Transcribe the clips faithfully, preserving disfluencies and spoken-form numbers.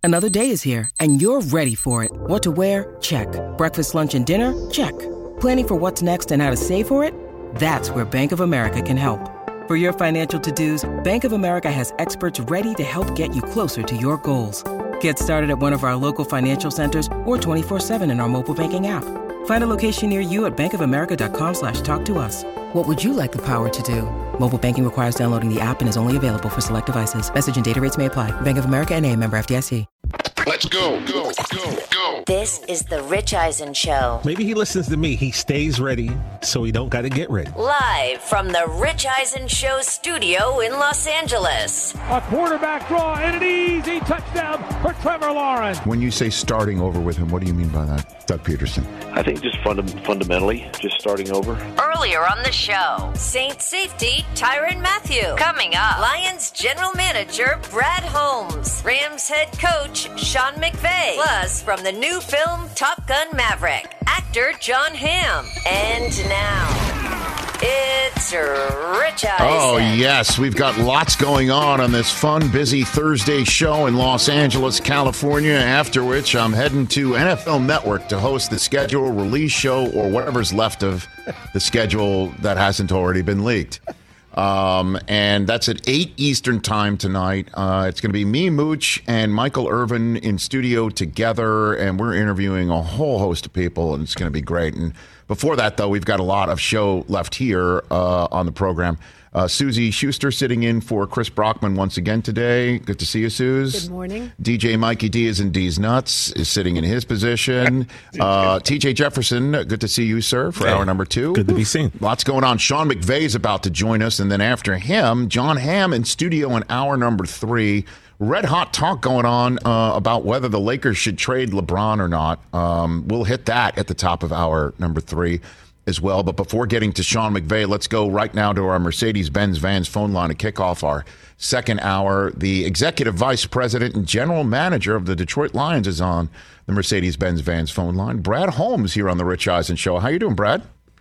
Another day is here, and you're ready for it. What to wear? Check. Breakfast, lunch, and dinner? Check. Planning for what's next and how to save for it? That's where Bank of America can help. For your financial to-dos, Bank of America has experts ready to help get you closer to your goals. Get started at one of our local financial centers or twenty-four seven in our mobile banking app. Find a location near you at bankofamerica.com slash talk to us. What would you like the power to do? Mobile banking requires downloading the app and is only available for select devices. Message and data rates may apply. Bank of America N A, member F D I C. Let's go, go, go, go. This is the Rich Eisen Show. Maybe he listens to me. He stays ready, so he don't got to get ready. Live from the Rich Eisen Show studio in Los Angeles. A quarterback draw and an easy touchdown for Trevor Lawrence. When you say starting over with him, what do you mean by that, Doug Peterson? I think just funda- fundamentally, just starting over. Earlier on the show, Saints safety Tyrann Mathieu. Coming up, Lions general manager Brad Holmes. Rams head coach Sean McVay. Plus, from the new film Top Gun Maverick, actor John Hamm. And now, it's Rich Eisen. Oh, yes. We've got lots going on on this fun, busy Thursday show in Los Angeles, California, after which I'm heading to N F L Network to host the schedule release show or whatever's left of the schedule that hasn't already been leaked. Um, and that's at eight Eastern time tonight. Uh, it's going to be me, Mooch, and Michael Irvin in studio together, and we're interviewing a whole host of people, and it's going to be great. And before that, though, we've got a lot of show left here uh, on the program. Uh, Susie Schuster sitting in for Chris Brockman once again today. Good to see you, Suze. Good morning. D J Mikey D is in D's Nuts, is sitting in his position. uh, T J Jefferson, good to see you, sir, for hey, hour number two. Good to be seen. Lots going on. Sean McVay is about to join us, and then after him, John Hamm in studio in hour number three. Red hot talk going on uh, about whether the Lakers should trade LeBron or not. Um, we'll hit that at the top of hour number three as well. But before getting to Sean McVay, let's go right now to our Mercedes-Benz Vans phone line to kick off our second hour. The executive vice president and general manager of the Detroit Lions is on the Mercedes-Benz Vans phone line. Brad Holmes here on the Rich Eisen Show. How you doing, Brad?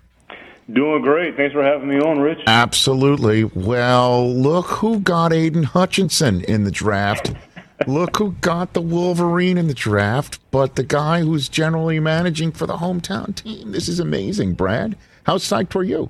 Doing great. Thanks for having me on, Rich. Absolutely. Well, look who got Aiden Hutchinson in the draft. Look who got the Wolverine in the draft, but the guy who's generally managing for the hometown team. This is amazing, Brad. How psyched were you?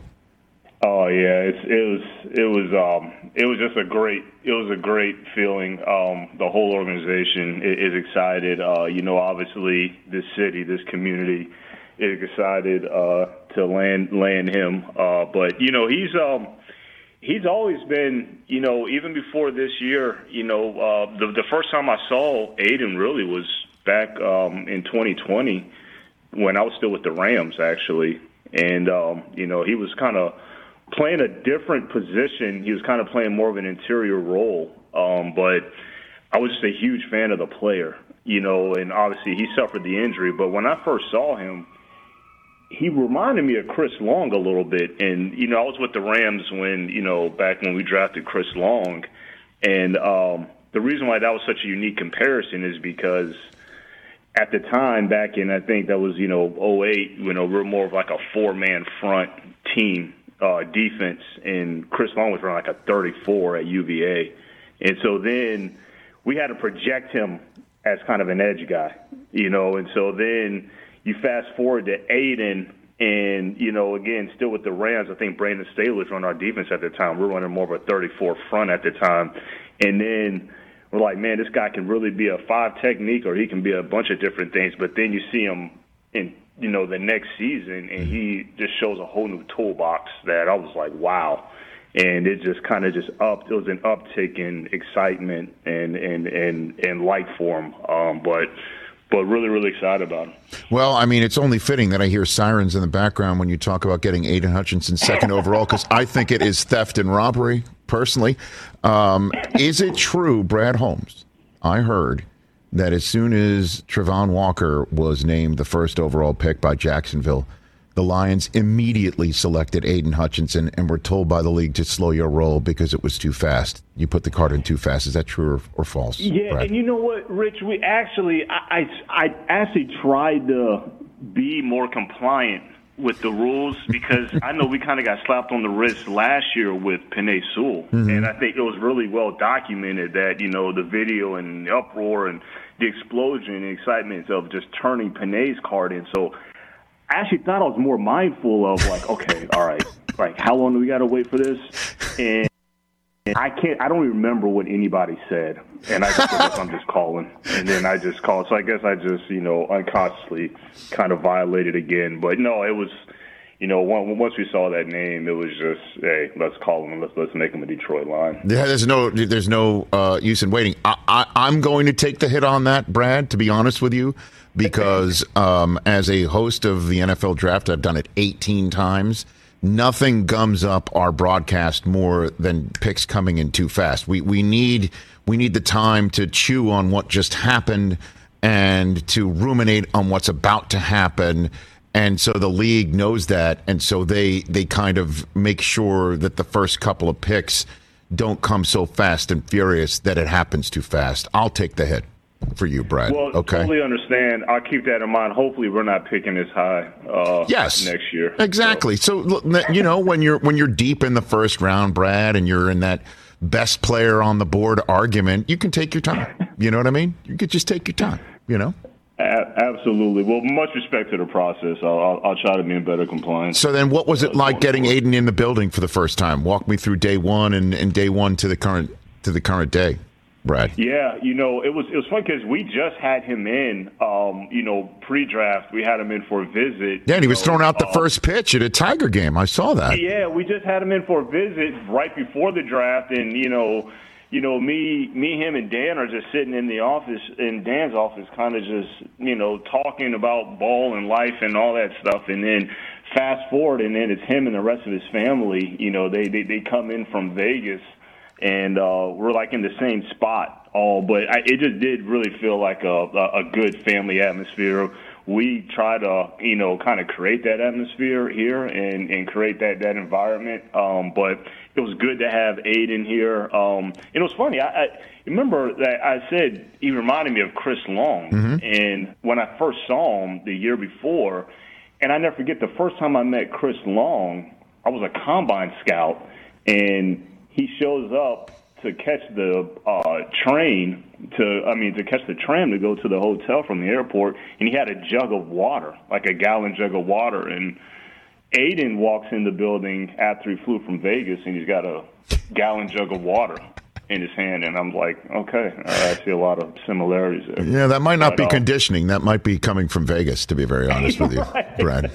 Oh yeah, it's, it was it was um, it was just a great it was a great feeling. Um, the whole organization is, is excited. Uh, you know, obviously this city, this community is excited uh, to land land him. Uh, but you know, he's um. He's always been, you know, even before this year, you know, uh, the, the first time I saw Aiden really was back um, in twenty twenty when I was still with the Rams, actually. And, um, you know, he was kind of playing a different position. He was kind of playing more of an interior role. Um, but I was just a huge fan of the player, you know, and obviously he suffered the injury. But when I first saw him, he reminded me of Chris Long a little bit. And, you know, I was with the Rams when, you know, back when we drafted Chris Long. And um, the reason why that was such a unique comparison is because at the time back in, I think that was, you know, oh eight, you know, we're more of like a four-man front team uh, defense. And Chris Long was running like a thirty-four at U V A. And so then we had to project him as kind of an edge guy, you know, and so then – you fast forward to Aiden, and, you know, again, still with the Rams, I think Brandon Staley was on our defense at the time. We were running more of a thirty-four front at the time. And then we're like, man, this guy can really be a five technique or he can be a bunch of different things. But then you see him in, you know, the next season, and he just shows a whole new toolbox that I was like, wow. And it just kind of just upped. It was an uptick in excitement and, and, and, and light for him. Um, but – But really, really excited about him. Well, I mean, it's only fitting that I hear sirens in the background when you talk about getting Aiden Hutchinson second overall, because I think it is theft and robbery, personally. Um, is it true, Brad Holmes, I heard that as soon as Travon Walker was named the first overall pick by Jacksonville, the Lions immediately selected Aiden Hutchinson and were told by the league to slow your roll because it was too fast. You put the cart in too fast. Is that true or, or false? Yeah, Brad? And you know what, Rich? We actually, I, I, I actually tried to be more compliant with the rules because I know we kind of got slapped on the wrist last year with Penei Sewell, mm-hmm. and I think it was really well documented that, you know, the video and the uproar and the explosion and excitement of just turning Penei's card in. So I actually thought I was more mindful of like, okay, all right, like how long do we got to wait for this? And I can't. I don't even remember what anybody said, and I just guess I'm just calling, and then I just called. So I guess I just, you know, unconsciously kind of violated again. But no, it was, you know, once we saw that name, it was just, hey, let's call him. Let's let's make him a Detroit Lion. Yeah, there's no there's no uh, use in waiting. I, I, I'm going to take the hit on that, Brad. To be honest with you, because um, as a host of the N F L Draft, I've done it eighteen times. Nothing gums up our broadcast more than picks coming in too fast. We we need we need the time to chew on what just happened and to ruminate on what's about to happen. And so the league knows that, and so they they kind of make sure that the first couple of picks don't come so fast and furious that it happens too fast. I'll take the hit for you, Brad. Well, okay. Totally understand. I'll keep that in mind. Hopefully, we're not picking this high. Uh, yes. Next year. Exactly. So. so, you know, when you're when you're deep in the first round, Brad, and you're in that best player on the board argument, you can take your time. You know what I mean? You could just take your time. You know. A- absolutely. Well, much respect to the process. I'll, I'll, I'll try to be in better compliance. So then, what was it like getting Aiden in the building for the first time? Walk me through day one and, and day one to the current to the current day. Brad. Yeah, you know, it was it was fun because we just had him in, um, you know, pre-draft. We had him in for a visit. Yeah, and he was know, thrown out the um, first pitch at a Tiger game. I saw that. Yeah, we just had him in for a visit right before the draft, and you know, you know, me, me, him, and Dan are just sitting in the office, in Dan's office, kind of just, you know, talking about ball and life and all that stuff, and then fast forward, and then it's him and the rest of his family. You know, they they, they come in from Vegas. And uh, we're like in the same spot, all, but I, it just did really feel like a, a, a good family atmosphere. We try to, you know, kind of create that atmosphere here and, and create that, that environment. Um, but it was good to have Aiden here. Um, and it was funny. I, I remember that I said he reminded me of Chris Long. Mm-hmm. And when I first saw him the year before, and I never forget the first time I met Chris Long, I was a combine scout, and he shows up to catch the uh, train to, I mean, to catch the tram to go to the hotel from the airport, and he had a jug of water, like a gallon jug of water. And Aiden walks in the building after he flew from Vegas, and he's got a gallon jug of water in his hand. And I'm like, okay, I see a lot of similarities there. Yeah, that might not but, be uh, conditioning. That might be coming from Vegas, to be very honest with you, right. Brad.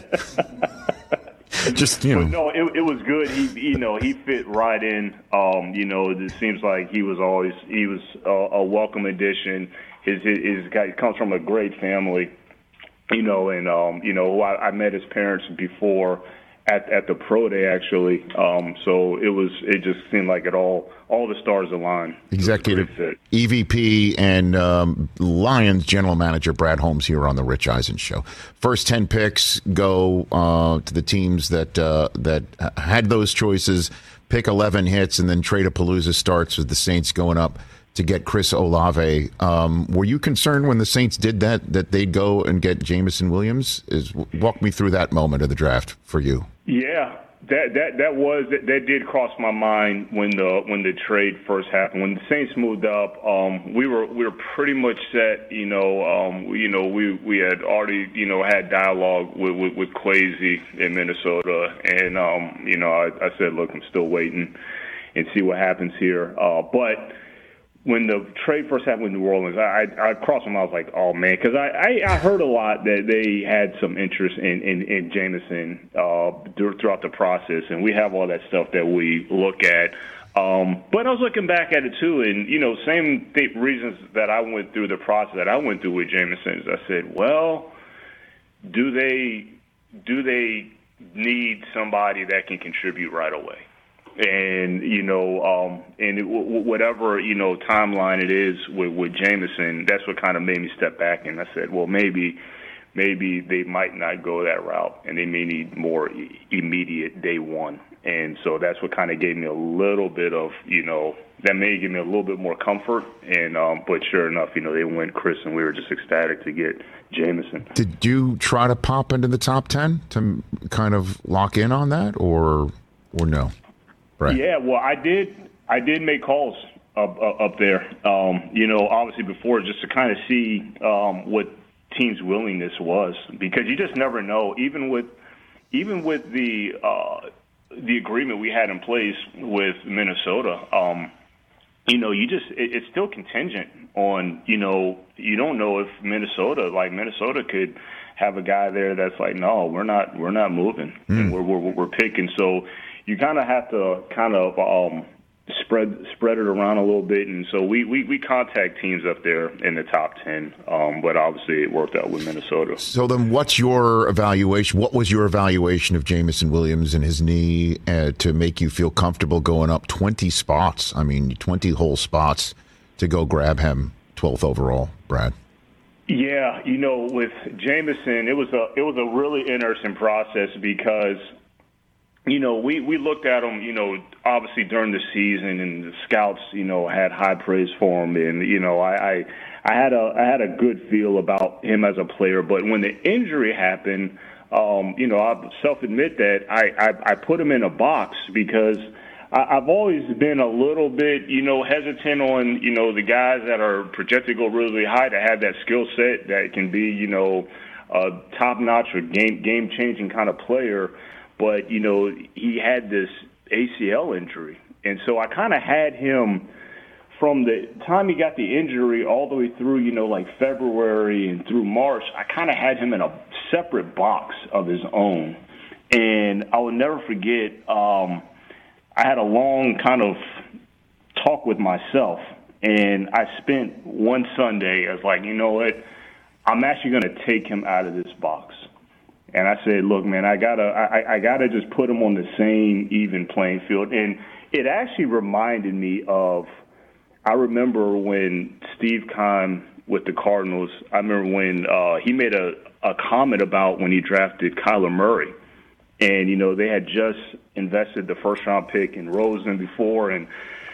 Just, you know. But no, it, it was good. He, you know, he fit right in. Um, you know, it seems like he was always he was a, a welcome addition. His his, his guy he comes from a great family, you know, and um, you know, I, I met his parents before at at the pro day actually. Um, so it was it just seemed like it all all the stars aligned. Executive E V P and um, Lions general manager Brad Holmes here on the Rich Eisen Show. First ten picks go uh, to the teams that uh, that had those choices. Pick eleven hits, and then Trade-A-Palooza starts with the Saints going up to get Chris Olave. Um, were you concerned when the Saints did that, that they'd go and get Jameson Williams? Is walk me through that moment of the draft for you. Yeah, that that that was that, that did cross my mind when the when the trade first happened. When the Saints moved up, um, we were we were pretty much set. You know, um, you know, we we had already you know had dialogue with with, with Kwesi in Minnesota, and um, you know, I, I said, look, I'm still waiting and see what happens here, uh, but. When the trade first happened with New Orleans, I, I crossed them. I was like, "Oh man," because I, I, I heard a lot that they had some interest in in, in Jameson uh, throughout the process, and we have all that stuff that we look at. Um, but I was looking back at it too, and you know, same th- reasons that I went through the process that I went through with Jameson. Is I said, well, do they do they need somebody that can contribute right away? And, you know, um, and it, w- whatever, you know, timeline it is with, with Jameson, that's what kind of made me step back. And I said, well, maybe maybe they might not go that route, and they may need more e- immediate day one. And so that's what kind of gave me a little bit of, you know, that may give me a little bit more comfort. And um, but sure enough, you know, they went Chris, and we were just ecstatic to get Jameson. Did you try to pop into the top ten to kind of lock in on that, or or no? Right. Yeah, well, I did. I did make calls up up, up there. Um, you know, obviously before, just to kind of see um, what teams' willingness was, because you just never know. Even with even with the uh, the agreement we had in place with Minnesota, um, you know, you just it, it's still contingent on, you know, you don't know if Minnesota, like Minnesota could have a guy there that's like, no, we're not, we're not moving, mm. and we're, we're we're picking. So you kind of have to kind of um, spread spread it around a little bit. And so we, we, we contact teams up there in the top ten, um, but obviously it worked out with Minnesota. So then what's your evaluation? What was your evaluation of Jameson Williams and his knee uh, to make you feel comfortable going up twenty spots? I mean, twenty whole spots to go grab him twelfth overall, Brad. Yeah, you know, with Jameson, it was a it was a really interesting process because, you know, we, we looked at him, you know, obviously during the season, and the scouts, you know, had high praise for him, and you know, I, I I had a I had a good feel about him as a player. But when the injury happened, um, you know, I self-admit that I, I I put him in a box because I, I've always been a little bit, you know, hesitant on, you know, the guys that are projected to go really high to have that skill set that can be, you know, a top-notch or game game-changing kind of player. But, you know, he had this A C L injury. And so I kind of had him from the time he got the injury all the way through, you know, like February and through March. I kind of had him in a separate box of his own. And I will never forget, um, I had a long kind of talk with myself. And I spent one Sunday as like, you know what, I'm actually going to take him out of this box. And I said, look, man, I gotta, I, I gotta just put him on the same even playing field. And it actually reminded me of, I remember when Steve Keim with the Cardinals, I remember when uh, he made a, a comment about when he drafted Kyler Murray. And, you know, they had just invested the first round pick in Rosen before. And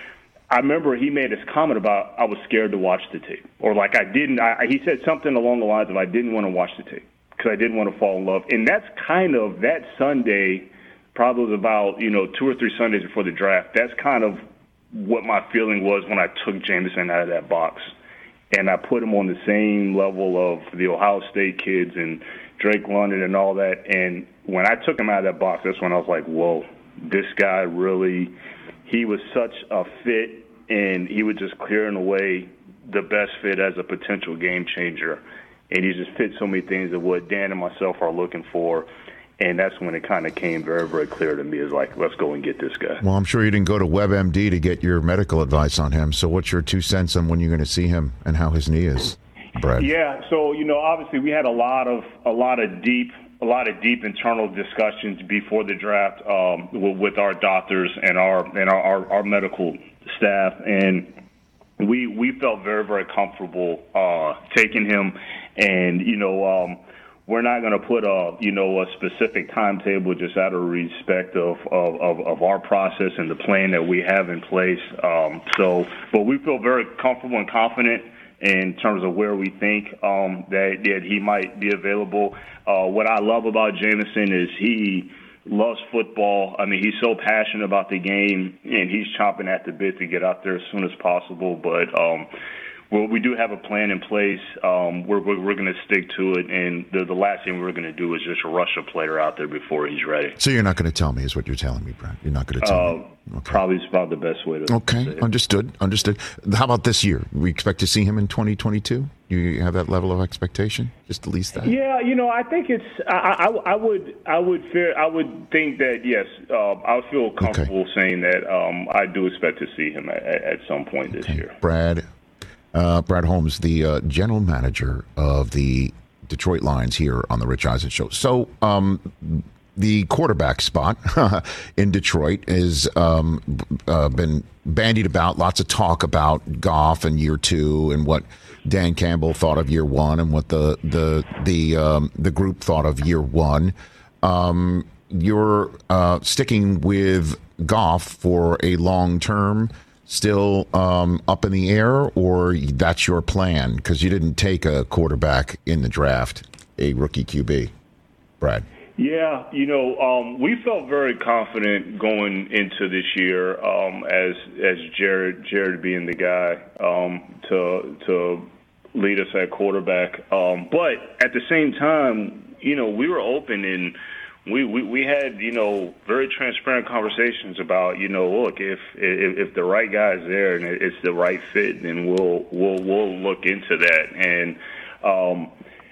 I remember he made this comment about, I was scared to watch the tape. Or like I didn't, I, he said something along the lines of, I didn't want to watch the tape because I didn't want to fall in love. And that's kind of, that Sunday probably was about, you know, two or three Sundays before the draft. That's kind of what my feeling was when I took Jameson out of that box. And I put him on the same level of the Ohio State kids and Drake London and all that. And when I took him out of that box, that's when I was like, whoa, this guy really, he was such a fit, and he was just clearing away the best fit as a potential game changer. And he just fit so many things of what Dan and myself are looking for. And that's when it kind of came very, very clear to me. Is like, let's go and get this guy. Well, I'm sure you didn't go to WebMD to get your medical advice on him. So what's your two cents on when you're going to see him and how his knee is, Brad? Yeah, so, you know, obviously we had a lot of a lot of deep a lot of deep internal discussions before the draft um, with our doctors and our and our, our, our medical staff, and we we felt very, very comfortable uh, taking him. And, you know, um, we're not going to put a, you know, a specific timetable just out of respect of, of, of, of our process and the plan that we have in place. Um, so, but we feel very comfortable and confident in terms of where we think um, that, that he might be available. Uh, what I love about Jameson is he loves football. I mean, he's so passionate about the game, and he's chomping at the bit to get out there as soon as possible. But um, well, we do have a plan in place. Um, we're we're, we're going to stick to it, and the, the last thing we're going to do is just rush a player out there before he's ready. So you're not going to tell me, is what you're telling me, Brad? You're not going to tell uh, me? Okay. Probably is about the best way to Okay, say it. understood, understood. How about this year? We expect to see him in twenty twenty-two? You have that level of expectation? Just at least that? Yeah, you know, I think it's. I, I, I would. I would fear. I would think that yes. Uh, I would feel comfortable okay. saying that. Um, I do expect to see him at, at some point this okay. year. Brad, uh, Brad Holmes, the uh, general manager of the Detroit Lions here on the Rich Eisen Show. So, um, the quarterback spot in Detroit has um, uh, been bandied about. Lots of talk about Goff in year two and what Dan Campbell thought of year one and what the the the um, the group thought of year one. Um, you're uh, sticking with Goff for a long term. still um, up in the air, or that's your plan? Because you didn't take a quarterback in the draft, a rookie Q B, Brad. Yeah, you know, um, we felt very confident going into this year um, as as Jared Jared being the guy um, to to lead us at quarterback. Um, but at the same time, you know, we were open and we, we, we had, you know, very transparent conversations about, you know, look, if if, if the right guy's there and it's the right fit, then we'll we'll we'll look into that. And um,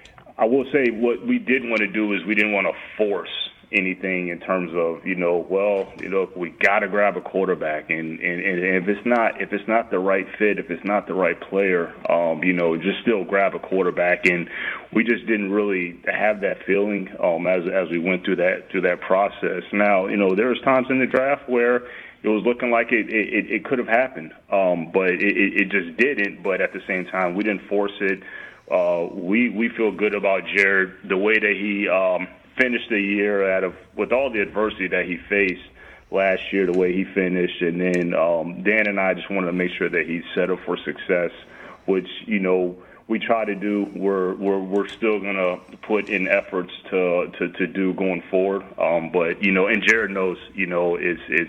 I will say what we didn't want to do is we didn't want to force anything in terms of, you know, well, you know, we got to grab a quarterback, and, and, and if it's not if it's not the right fit, if it's not the right player, um, you know, just still grab a quarterback. And we just didn't really have that feeling um, as as we went through that through that process. Now, you know, there was times in the draft where it was looking like it it, it could have happened, um, but it, it just didn't. But at the same time, we didn't force it. Uh, we we feel good about Jared, the way that he um, finished the year out of with all the adversity that he faced last year, the way he finished, and then um, Dan and I just wanted to make sure that he's set up for success, which you know we try to do. We're we're we're still gonna put in efforts to to, to do going forward. Um, but you know, and Jared knows, you know, it's it's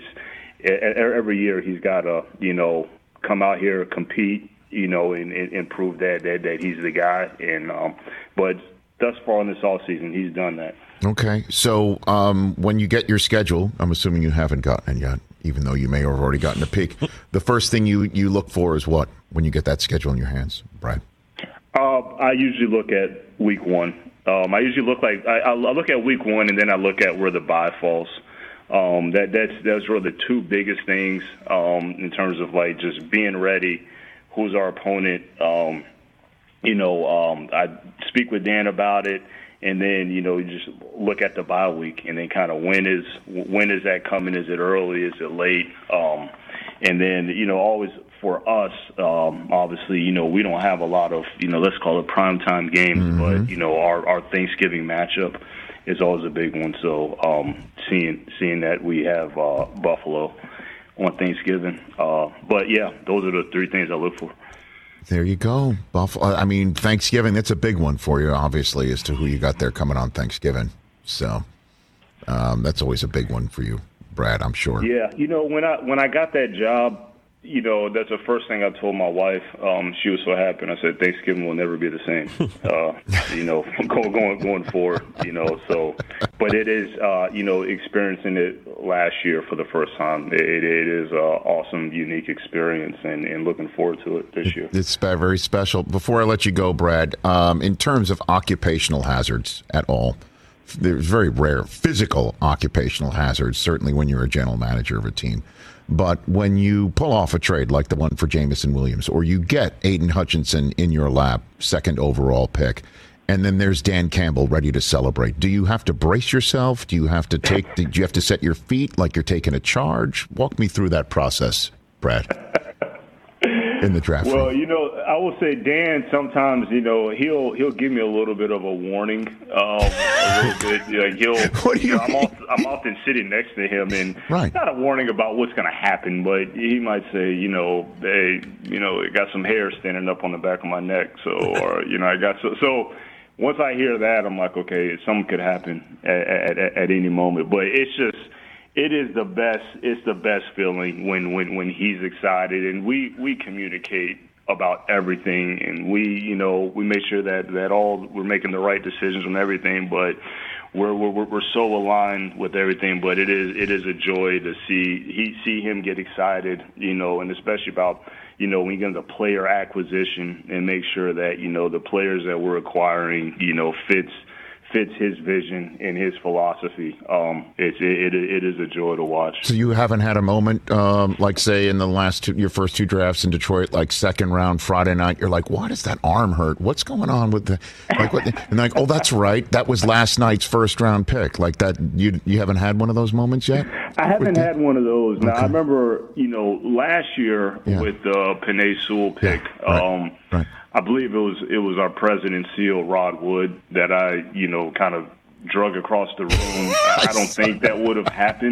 every year he's got to you know come out here, compete. You know, and, and prove that, that that he's the guy. And um, but thus far in this offseason, he's done that. Okay. So um, when you get your schedule, I'm assuming you haven't gotten it yet, even though you may have already gotten a peek. The first thing you, you look for is what when you get that schedule in your hands, Brad? Uh, I usually look at week one. Um, I usually look like I, I look at week one, and then I look at where the bye falls. Um, that that's that's really the two biggest things um, in terms of like just being ready. Who's our opponent? Um, you know, um, I speak with Dan about it, and then you know, you just look at the bye week, and then kind of when is when is that coming? Is it early? Is it late? Um, and then you know, always for us, um, obviously, you know, we don't have a lot of you know, let's call it primetime games, mm-hmm. but you know, our our Thanksgiving matchup is always a big one. So um, seeing seeing that we have uh, Buffalo on Thanksgiving. Uh, but, yeah, those are the three things I look for. There you go. Buffalo. I mean, Thanksgiving, that's a big one for you, obviously, as to who you got there coming on Thanksgiving. So um, that's always a big one for you, Brad, I'm sure. Yeah. You know, when I when I got that job, you know, that's the first thing I told my wife. Um, she was so happy. And I said, Thanksgiving will never be the same, uh, you know, going, going going forward, you know. So, but it is, uh, you know, experiencing it last year for the first time. It, it is an awesome, unique experience, and, and looking forward to it this year. It's very special. Before I let you go, Brad, um, in terms of occupational hazards at all, there's very rare physical occupational hazards, certainly when you're a general manager of a team. But when you pull off a trade like the one for Jameson Williams, or you get Aiden Hutchinson in your lap, second overall pick, and then there's Dan Campbell ready to celebrate, do you have to brace yourself? Do you have to take? Do you have to set your feet like you're taking a charge? Walk me through that process, Brad. In the draft. Well, room. you know, I will say Dan sometimes, you know, he'll he'll give me a little bit of a warning, um, a little bit. Like he'll, what do you? you know, I'm, often, I'm often sitting next to him, and right. It's not a warning about what's going to happen, but he might say, you know, hey, you know, it got some hair standing up on the back of my neck, so, or you know, I got so so. Once I hear that, I'm like, okay, something could happen at, at, at any moment, but it's just. It is the best. It's the best feeling when, when, when he's excited, and we, we communicate about everything, and we you know we make sure that, that all we're making the right decisions on everything. But we're we're we're so aligned with everything. But it is it is a joy to see he see him get excited, you know, and especially about you know when you get into player acquisition and make sure that you know the players that we're acquiring you know fits. fits his vision and his philosophy. Um, it's, it, it, it is a joy to watch. So you haven't had a moment, um, like say in the last two, your first two drafts in Detroit, like second round Friday night, you're like, why does that arm hurt? What's going on with the, like, what, and like, oh, that's right. That was last night's first round pick. Like that, you you haven't had one of those moments yet? I haven't the, had one of those. Now, okay. I remember, you know, last year yeah. with the Penei Sewell pick, yeah, right, um, right. I believe it was it was our president seal, Rod Wood, that I, you know, kind of drug across the room. I, I don't think that would have happened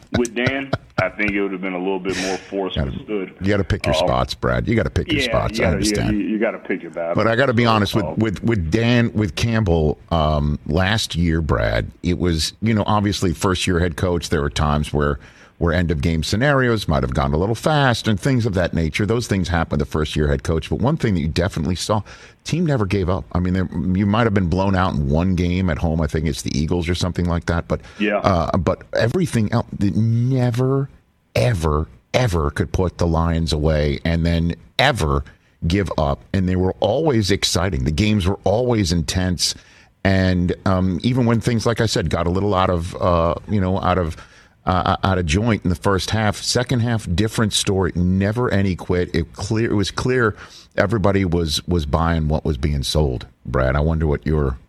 with Dan, I think it would have been a little bit more force withstood. You got to pick your uh, gotta, spots, Brad. You got to pick your yeah, spots. You gotta, I understand. You, you got to pick your battle. But I got to be honest with, uh, with with Dan, with Campbell. Um, last year, Brad, it was, you know, obviously first year head coach. There were times where where end of game scenarios might have gone a little fast and things of that nature. Those things happen the first year head coach. But one thing that you definitely saw, team never gave up. I mean, there, you might have been blown out in one game at home. I think it's the Eagles or something like that. But yeah, uh, but everything else, never, ever, ever could put the Lions away and then ever give up. And they were always exciting. The games were always intense. And um, even when things, like I said, got a little out of, uh, you know, out of, Uh, out of joint in the first half. Second half, different story. Never any quit. It clear. It was clear everybody was was buying what was being sold. Brad, I wonder what your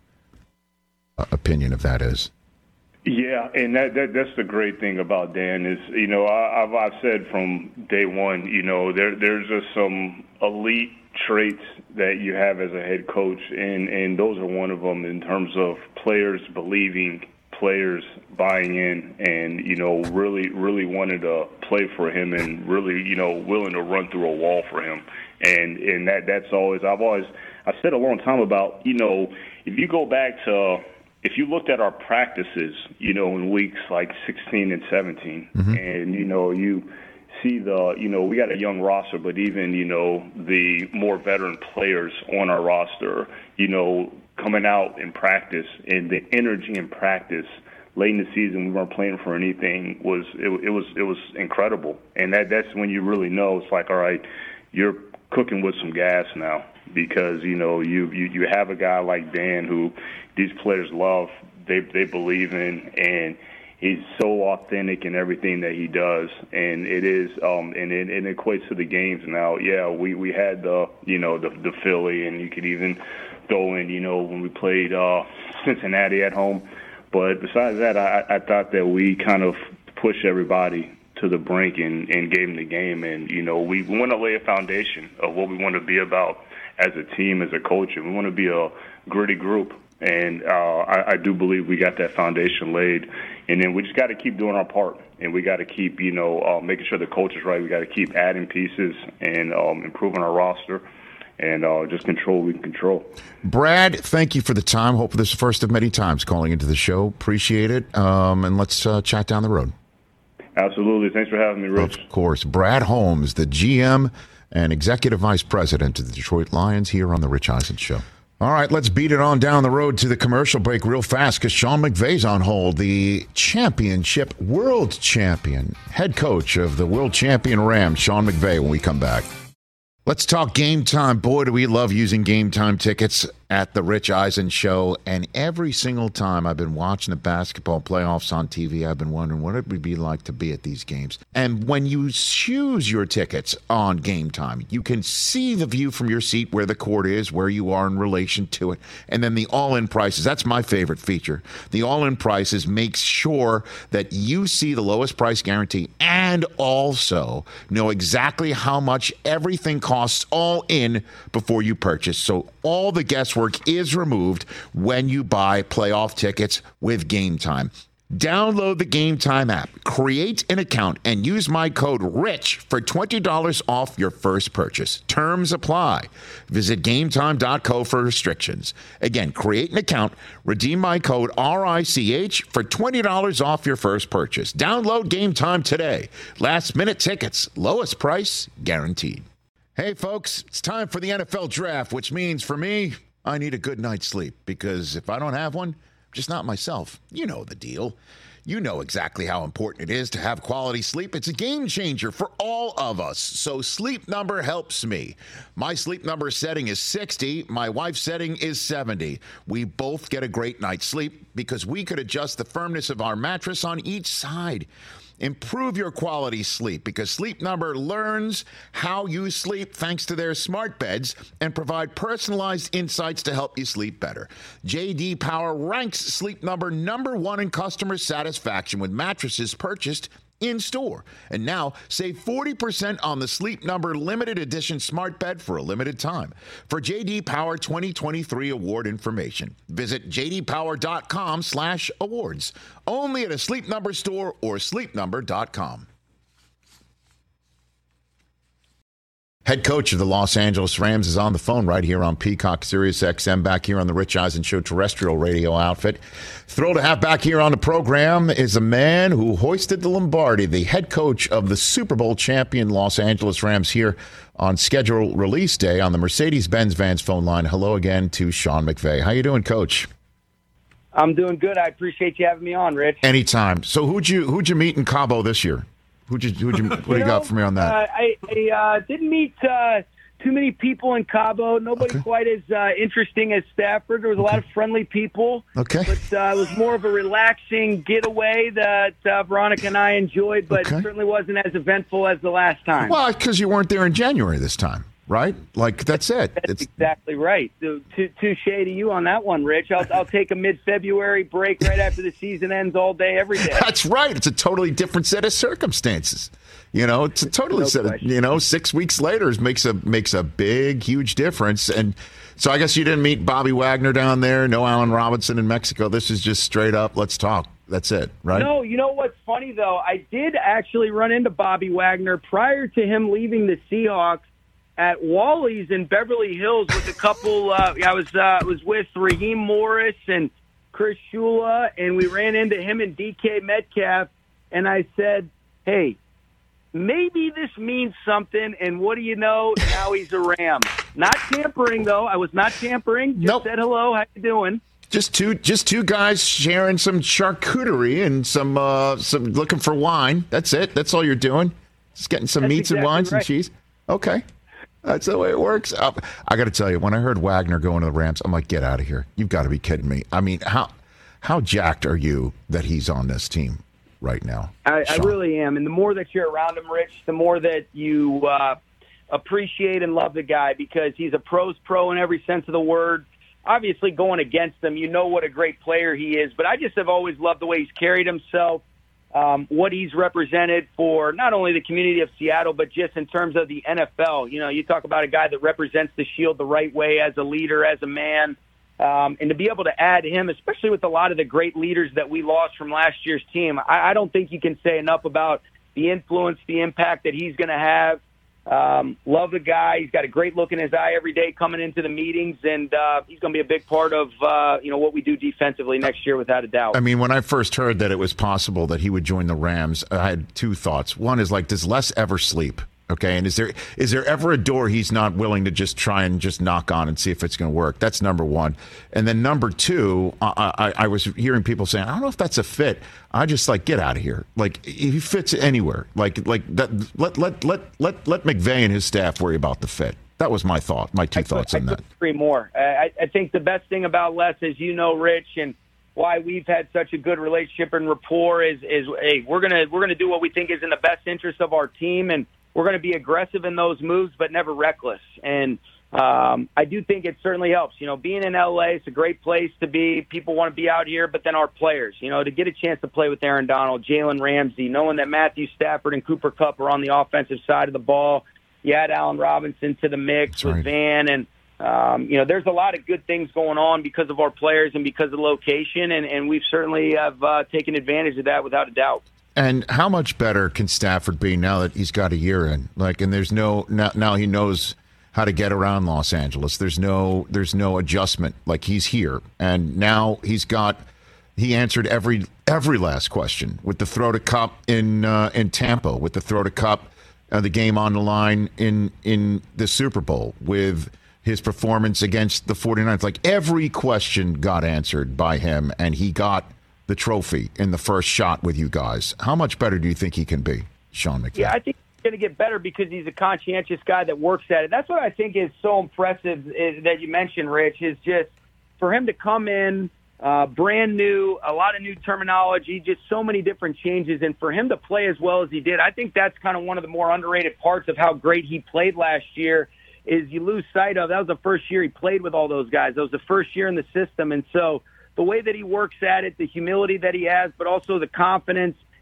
uh, opinion of that is. Yeah, and that, that that's the great thing about Dan is, you know, I, I've I've said from day one, you know, there there's just some elite traits that you have as a head coach, and and those are one of them in terms of players believing, players buying in, and, you know, really, really wanted to play for him and really, you know, willing to run through a wall for him. And and that that's always, I've always, I've said a long time about, you know, if you go back to, if you looked at our practices, you know, in weeks like sixteen and seventeen, mm-hmm. and, you know, you see the, you know, we got a young roster, but even, you know, the more veteran players on our roster, you know, coming out in practice, and the energy in practice late in the season, we weren't playing for anything, was it, it was it was incredible. And that that's when you really know it's like, all right, you're cooking with some gas now, because, you know, you you, you have a guy like Dan who these players love, they they believe in, and he's so authentic in everything that he does, and it is, um, and it, it equates to the games now. Yeah, we, we had the, you know, the the Philly, and you could even throw in, you know, when we played uh, Cincinnati at home. But besides that, I, I thought that we kind of pushed everybody to the brink and, and gave them the game. And, you know, we, we want to lay a foundation of what we want to be about as a team, as a coach, and we want to be a gritty group. And uh, I, I do believe we got that foundation laid. And then we just got to keep doing our part. And we got to keep, you know, uh, making sure the coach is right. We got to keep adding pieces and um, improving our roster. And uh, just control what we can control. Brad, thank you for the time. Hope this is the first of many times calling into the show. Appreciate it. Um, and let's uh, chat down the road. Absolutely. Thanks for having me, Rich. Of course. Brad Holmes, the G M and Executive Vice President of the Detroit Lions, here on the Rich Eisen Show. All right, let's beat it on down the road to the commercial break real fast, because Sean McVay's on hold, the championship world champion, head coach of the world champion Rams, Sean McVay, when we come back. Let's talk Game Time. Boy, do we love using Game Time tickets at the Rich Eisen Show. And every single time I've been watching the basketball playoffs on T V, I've been wondering what it would be like to be at these games. And when you choose your tickets on Game Time, you can see the view from your seat where the court is, where you are in relation to it. And then the all-in prices. That's my favorite feature. The all-in prices makes sure that you see the lowest price guarantee and also know exactly how much everything costs all in before you purchase. So all the guesswork is removed when you buy playoff tickets with Game Time. Download the Game Time app, create an account, and use my code RICH for twenty dollars off your first purchase. Terms apply. Visit game time dot co for restrictions. Again, create an account, redeem my code R I C H for twenty dollars off your first purchase. Download Game Time today. Last minute tickets, lowest price guaranteed. Hey, folks, it's time for the N F L Draft, which means for me, I need a good night's sleep, because if I don't have one, I'm just not myself. You know the deal. You know exactly how important it is to have quality sleep. It's a game changer for all of us. So Sleep Number helps me. My Sleep Number setting is sixty. My wife's setting is seventy. We both get a great night's sleep because we could adjust the firmness of our mattress on each side. Improve your quality sleep, because Sleep Number learns how you sleep thanks to their smart beds and provide personalized insights to help you sleep better. J D Power ranks Sleep Number number one in customer satisfaction with mattresses purchased in-store. And now, save forty percent on the Sleep Number limited edition smart bed for a limited time. For J D Power twenty twenty-three award information, visit j d power dot com slash awards. Only at a Sleep Number store or sleep number dot com. Head coach of the Los Angeles Rams is on the phone right here on Peacock Sirius X M, back here on the Rich Eisen Show terrestrial radio outfit. Thrilled to have back here on the program is a man who hoisted the Lombardi, the head coach of the Super Bowl champion Los Angeles Rams, here on schedule release day on the Mercedes-Benz Vans phone line. Hello again to Sean McVay. How you doing, Coach? I'm doing good. I appreciate you having me on, Rich. Anytime. So who'd you who'd you meet in Cabo this year? Who'd you, who'd you, what do you, you know, got for me on that? Uh, I, I uh, didn't meet uh, too many people in Cabo. Nobody okay. quite as uh, interesting as Stafford. There was a okay. lot of friendly people. Okay. But uh, it was more of a relaxing getaway that uh, Veronica and I enjoyed, but okay. it certainly wasn't as eventful as the last time. Well, because you weren't there in January this time, right? Like, that's it. That's it's... exactly right. Too, touche to you on that one, Rich. I'll, I'll take a mid-February break right after the season ends all day, every day. That's right. It's a totally different set of circumstances. You know, it's a totally no set of, you know, six weeks later makes a makes a big, huge difference. And so I guess you didn't meet Bobby Wagner down there, no Allen Robinson in Mexico. This is just straight up, let's talk. That's it, right? No, you know what's funny, though? I did actually run into Bobby Wagner prior to him leaving the Seahawks at Wally's in Beverly Hills with a couple. Uh, I was uh, was with Raheem Morris and Chris Shula, and we ran into him and D K Metcalf, and I said, hey, maybe this means something, and what do you know? Now he's a Ram. Not tampering, though. I was not tampering. Just nope. said hello. How you doing? Just two, just two guys sharing some charcuterie and some, uh, some looking for wine. That's it. That's all you're doing. Just getting some That's meats exactly and wines right. and cheese. Okay, that's the way it works. Uh, I got to tell you, when I heard Wagner going to the Rams, I'm like, get out of here. You've got to be kidding me. I mean, how how jacked are you that he's on this team right now? I, I really am. And the more that you're around him, Rich, the more that you uh, appreciate and love the guy, because he's a pro's pro in every sense of the word. Obviously, going against him, you know what a great player he is. But I just have always loved the way he's carried himself, um, what he's represented for not only the community of Seattle, but just in terms of the N F L. You know, you talk about a guy that represents the Shield the right way as a leader, as a man. Um, and to be able to add him, especially with a lot of the great leaders that we lost from last year's team, I, I don't think you can say enough about the influence, the impact that he's going to have. Um, love the guy. He's got a great look in his eye every day coming into the meetings, and uh, he's going to be a big part of uh, you know what we do defensively next year, without a doubt. I mean, when I first heard that it was possible that he would join the Rams, I had two thoughts. One is, like, does Les ever sleep? Okay, and is there is there ever a door he's not willing to just try and just knock on and see if it's going to work? That's number one. And then number two, I, I, I was hearing people saying, I don't know if that's a fit. I just like, get out of here. Like, he fits anywhere. Like like that. Let let let let let McVay and his staff worry about the fit. That was my thought. My two I thoughts could, on I that. Three more. I, I think the best thing about Les, as you know, Rich, and why we've had such a good relationship and rapport is is hey, we're gonna we're gonna do what we think is in the best interest of our team, and we're going to be aggressive in those moves, but never reckless. And um, I do think it certainly helps. You know, being in L A, it's a great place to be. People want to be out here, but then our players, you know, to get a chance to play with Aaron Donald, Jalen Ramsey, knowing that Matthew Stafford and Cooper Kupp are on the offensive side of the ball. You add Allen Robinson to the mix That's with right. Van. And, um, you know, there's a lot of good things going on because of our players and because of the location. And, and we've certainly have uh, taken advantage of that without a doubt. And how much better can Stafford be now that he's got a year in? Like, and there's no now, now he knows how to get around Los Angeles. There's no there's no adjustment. Like, he's here, and now he's got he answered every every last question with the throw to Kupp in uh, in Tampa, with the throw to Kupp, uh, the game on the line in in the Super Bowl, with his performance against the 49ers. Like, every question got answered by him, and he got the trophy in the first shot with you guys. How much better do you think he can be, Sean McVay? Yeah, I think he's going to get better because he's a conscientious guy that works at it. That's what I think is so impressive is, that you mentioned, Rich, is just for him to come in uh, brand new, a lot of new terminology, just so many different changes, and for him to play as well as he did, I think that's kind of one of the more underrated parts of how great he played last year. Is you lose sight of that was the first year he played with all those guys. That was the first year in the system, and so the way that he works at it, the humility that he has, but also the confidence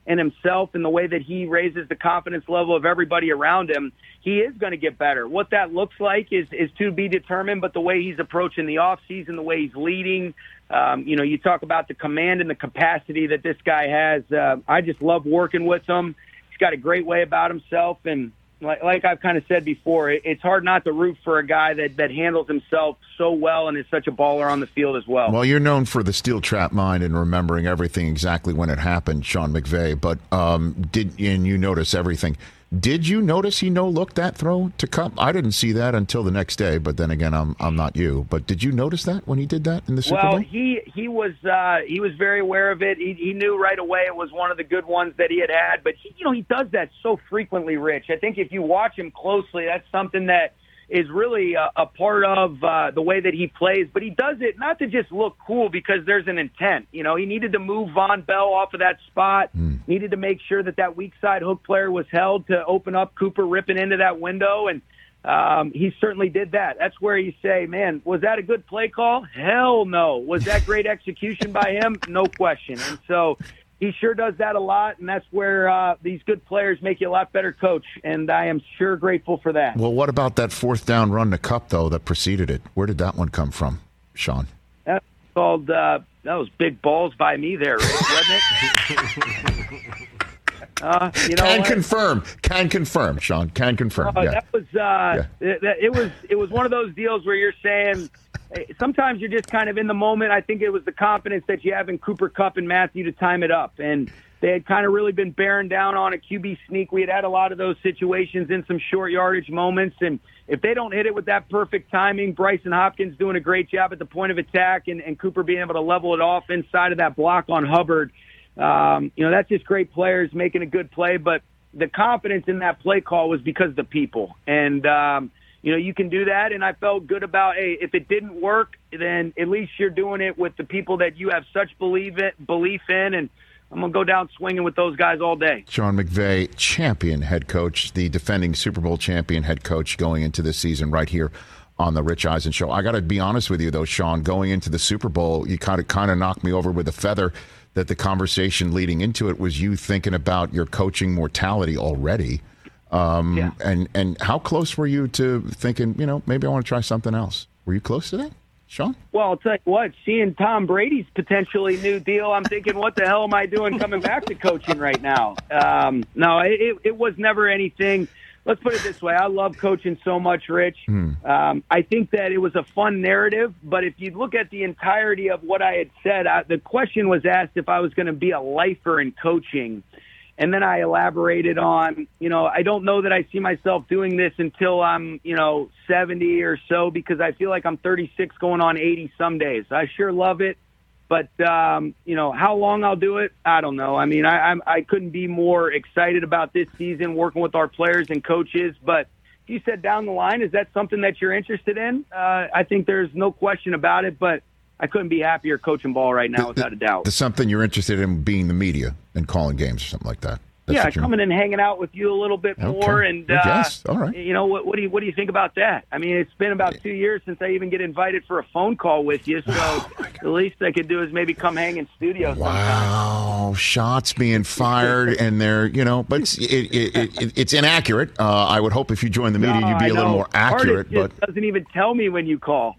in himself and the way that he raises the confidence level of everybody around him, he is going to get better. What that looks like is, is to be determined, but the way he's approaching the offseason, the way he's leading, um, you know, you talk about the command and the capacity that this guy has. Uh, I just love working with him. He's got a great way about himself, and like, like I've kind of said before, it, it's hard not to root for a guy that, that handles himself so well and is such a baller on the field as well. Well, you're known for the steel trap mind and remembering everything exactly when it happened, Sean McVay, but um, did and you notice everything. Did you notice he no-looked that throw to Kupp? I didn't see that until the next day, but then again, I'm I'm not you. But did you notice that when he did that in the Super well, Bowl? Well, he he was uh, he was very aware of it. He, he knew right away it was one of the good ones that he had had. But he, you know, he does that so frequently, Rich. I think if you watch him closely, that's something that is really a, a part of uh, the way that he plays. But he does it not to just look cool because there's an intent. You know, he needed to move Von Bell off of that spot, mm. needed to make sure that that weak side hook player was held to open up Cooper ripping into that window. And um, he certainly did that. That's where you say, man, was that a good play call? Hell no. Was that great execution by him? No question. And so he sure does that a lot, and that's where uh, these good players make you a lot better coach, and I am sure grateful for that. Well, what about that fourth down run to Kupp, though, that preceded it? Where did that one come from, Sean? That's called, uh, that was big balls by me there, Rick, wasn't it? Uh, you know can what? confirm, can confirm, Sean, can confirm. Uh, yeah. That was, uh, yeah. it, it was, it was one of those deals where you're saying, sometimes you're just kind of in the moment. I think it was the confidence that you have in Cooper Kupp and Matthew to time it up. And they had kind of really been bearing down on a Q B sneak. We had had a lot of those situations in some short yardage moments. And if they don't hit it with that perfect timing, Bryson Hopkins doing a great job at the point of attack and, and Cooper being able to level it off inside of that block on Hubbard, um, you know, that's just great players making a good play. But the confidence in that play call was because of the people. And, um, you know, you can do that, and I felt good about, hey, if it didn't work, then at least you're doing it with the people that you have such believe it, belief in, and I'm going to go down swinging with those guys all day. Sean McVay, champion head coach, the defending Super Bowl champion head coach going into this season right here on the Rich Eisen Show. I got to be honest with you, though, Sean, going into the Super Bowl, you kind of kind of knocked me over with a feather that the conversation leading into it was you thinking about your coaching mortality already. Um, yeah. and, and how close were you to thinking, you know, maybe I want to try something else? Were you close to that, Sean? Well, I'll tell you what, seeing Tom Brady's potentially new deal, I'm thinking, what the hell am I doing coming back to coaching right now? Um, no, it, it was never anything. Let's put it this way. I love coaching so much, Rich. Mm. Um, I think that it was a fun narrative, but if you look at the entirety of what I had said, I, the question was asked if I was going to be a lifer in coaching. And then I elaborated on, you know, I don't know that I see myself doing this until I'm, you know, seventy or so, because I feel like I'm thirty-six going on eighty some days. I sure love it. But, um, you know, how long I'll do it, I don't know. I mean, I, I'm, I couldn't be more excited about this season working with our players and coaches. But you said down the line, is that something that you're interested in? Uh, I think there's no question about it. But I couldn't be happier coaching ball right now, the, without a doubt. The something you're interested in being the media and calling games or something like that. That's yeah, coming and hanging out with you a little bit okay. more, and uh, yes. All right. You know, what, what do you what do you think about that? I mean, it's been about two years since I even get invited for a phone call with you, so oh the least I could do is maybe come hang in studio. Wow, sometime. Shots being fired, and they're you know, but it's, it, it, it, it's inaccurate. Uh, I would hope if you join the media, no, you'd be I a little know. more accurate. Artist just but doesn't even tell me when you call.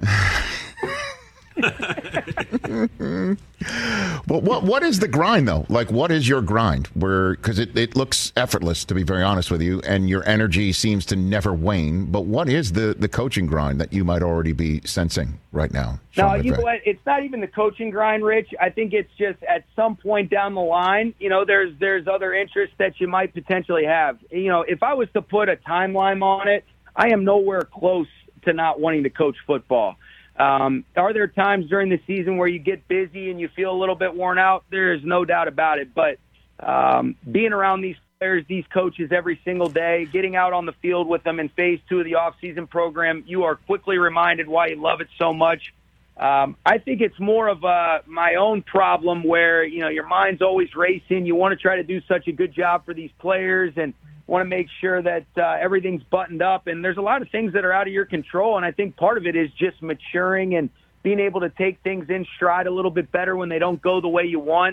Well, what what is the grind though? Like, what is your grind? Where because it, it looks effortless, to be very honest with you, and your energy seems to never wane. But what is the, the coaching grind that you might already be sensing right now? No, you know what? It's not even the coaching grind, Rich. I think it's just at some point down the line, you know, there's there's other interests that you might potentially have. You know, if I was to put a timeline on it, I am nowhere close to not wanting to coach football. Um, are there times during the season where you get busy and you feel a little bit worn out? There is no doubt about it. But um, being around these players, these coaches every single day, getting out on the field with them in phase two of the off-season program, you are quickly reminded why you love it so much. Um, I think it's more of a, my own problem where, you know, your mind's always racing. You want to try to do such a good job for these players and want to make sure that uh, everything's buttoned up. And there's a lot of things that are out of your control. And I think part of it is just maturing and being able to take things in stride a little bit better when they don't go the way you want.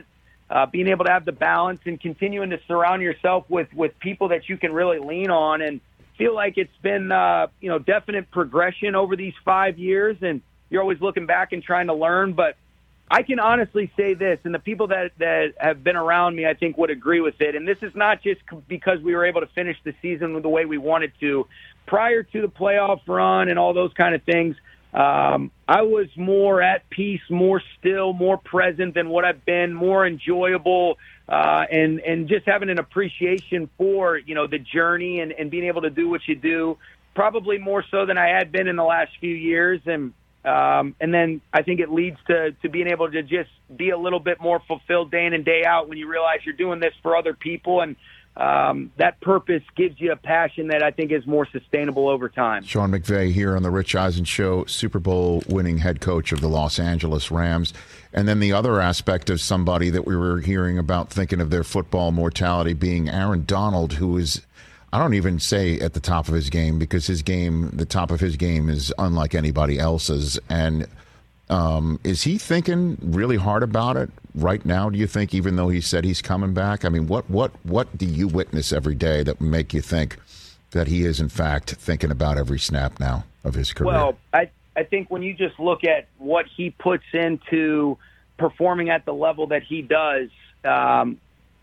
uh, being able to have the balance and continuing to surround yourself with, with people that you can really lean on, and feel like it's been, uh, you know, definite progression over these five years. And you're always looking back and trying to learn. But I can honestly say this, and the people that, that have been around me, I think, would agree with it. And this is not just because we were able to finish the season the way we wanted to. Prior to the playoff run and all those kind of things, um, I was more at peace, more still, more present than what I've been, more enjoyable, uh, and, and just having an appreciation for, you know, the journey and, and being able to do what you do, probably more so than I had been in the last few years. And Um, and then I think it leads to, to being able to just be a little bit more fulfilled day in and day out when you realize you're doing this for other people. And um, that purpose gives you a passion that I think is more sustainable over time. Sean McVay here on the Rich Eisen Show, Super Bowl winning head coach of the Los Angeles Rams. And then the other aspect of somebody that we were hearing about thinking of their football mortality being Aaron Donald, who is, I don't even say at the top of his game, because his game, the top of his game is unlike anybody else's. And um, is he thinking really hard about it right now, do you think, even though he said he's coming back? I mean, what what what do you witness every day that make you think that he is, in fact, thinking about every snap now of his career? Well, I, I think when you just look at what he puts into performing at the level that he does, um,